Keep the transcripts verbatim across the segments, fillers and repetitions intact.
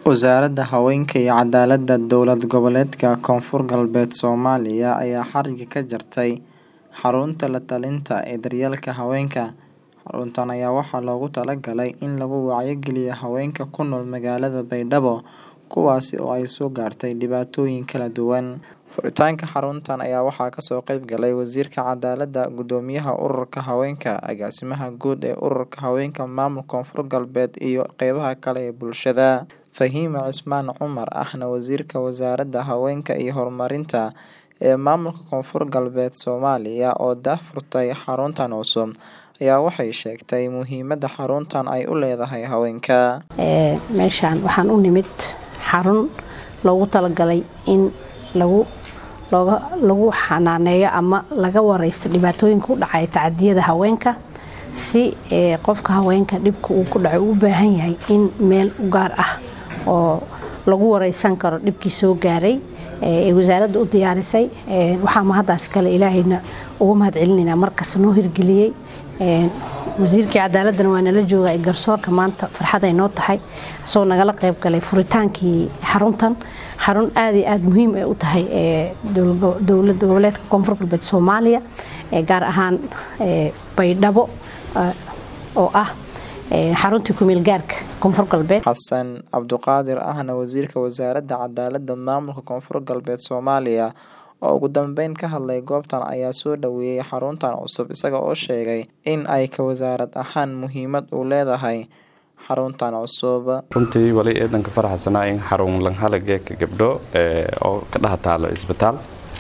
Wasaaradda Haweenka iyo Cadaaladda Dowlad Goboleedka Koonfur Galbeed Soomaaliya ayaa xariga ka jartay xarunta la-talinta ee daryeelka haweenka. Xaruntan ayaa waxaa loogu talagalay in lagu wacyigeliyo haweenka ku nool magaalada Baydhabo, kuwaas oo ay soo gaartay dhibaatooyin kala duwan. Furitaanka xaruntan ayaa waxaa kasoo qayb galay Wasiirka Cadaaladda, Guddoomiyaha Ururka Haweenka, Agaasimaha Guud ee Ururka Haweenka Maamulka Koonfur Galbeed iyo qeybaha kale ee bulshada. Fahima Cismaan Cumar ahna Wasiirka Wasaaradda Haweenka iyo Horumarinta ee Maamulka Koonfur Galbeed Soomaaliya oo daahfurtay xaruntan cusub ayaa waxay sheegtay muhiimadda xaruntan ay u leedahay haweenka. Ee meeshan waxaan u nimid xarun loogu talagalay in lagu looga lagu xanaaneeyo ama laga wareysto dhibaatooyinka u dhacay tacadiyada haweenka si ee qofka haweenka dhibka uu ku dhaco u baahan yahay in meel u gaar ah oo lagu wareysan karo dhibkii soo gaaray ee wasaaradda u diyaarisay. ee waxa ma hadaas kale ilaahayna ugu mahad celinayna markas noo hirgeliyay. ee wasiirka cadaaladda waa nala jooga garsoorka maanta farxad ay noo tahay soo nagala qayb galay furitaankii xaruntan. xarun aad iyo aad muhiim ay u tahay ee dowladda goboleedka Koonfur Galbeed Soomaaliya ee gaar ahaan ee Baydhabo oo ah xarunta ku meel gaarka Koonfur Galbeed. Xasan Cabduqaadir ahna Wasiirka Wasaaradda Cadaaladda Maamulka Koonfur Galbeed Soomaaliya oo ugu dambeyn ka hadlay goobtan ayaa soo dhaweeyay xaruntan cusub isaga oo sheegay in ay ka wasaarad ahaan muhiimad u leedahay xaruntan cusub. runtii wali eedanka faraxsanaa in xarun lan halagee ka gabdho ee oo ka dhaxtaalo isbitaal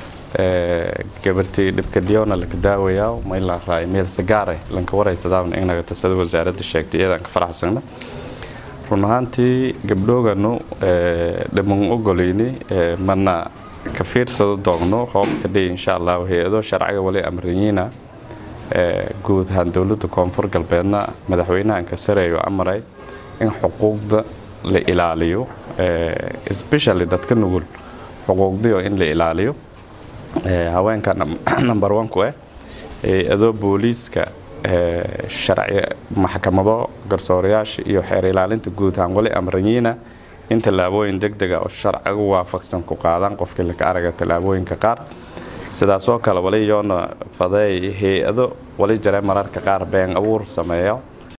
ee gabartii dhibka diyoona la daawayaa ma ila raay meel sagaare lan ka wareysadaan in naga tasada wasaaradda sheegtay eedanka faraxsanaa. run ahaantii gabdhooganu ee dhamaan ogoleyni ee mana ka fiirsado doogno hoob ka dhig insha Allah hay'ado sharciga wali amriyiina ee guud ahaan dowladda Koonfur Galbeedna madaxweynaha ka sareeyo amray in xuquuqda la ilaaliyo ee especially dadka nugul xuquuqdii in la ilaaliyo ee haweenka number one ku ah ee adoo booliiska ee sharci maxkamado garsoorayaasha iyo xeer ilaalinta guud ahaan wali amriyiina in talaabooyin degdeg ah oo sharciga waafaqsan ku qaadan qofkii la ka araga talaabooyinka qaar sidaas oo kale wali yoona faday hay'ado wali jare mararka qaar been abuur sameeyo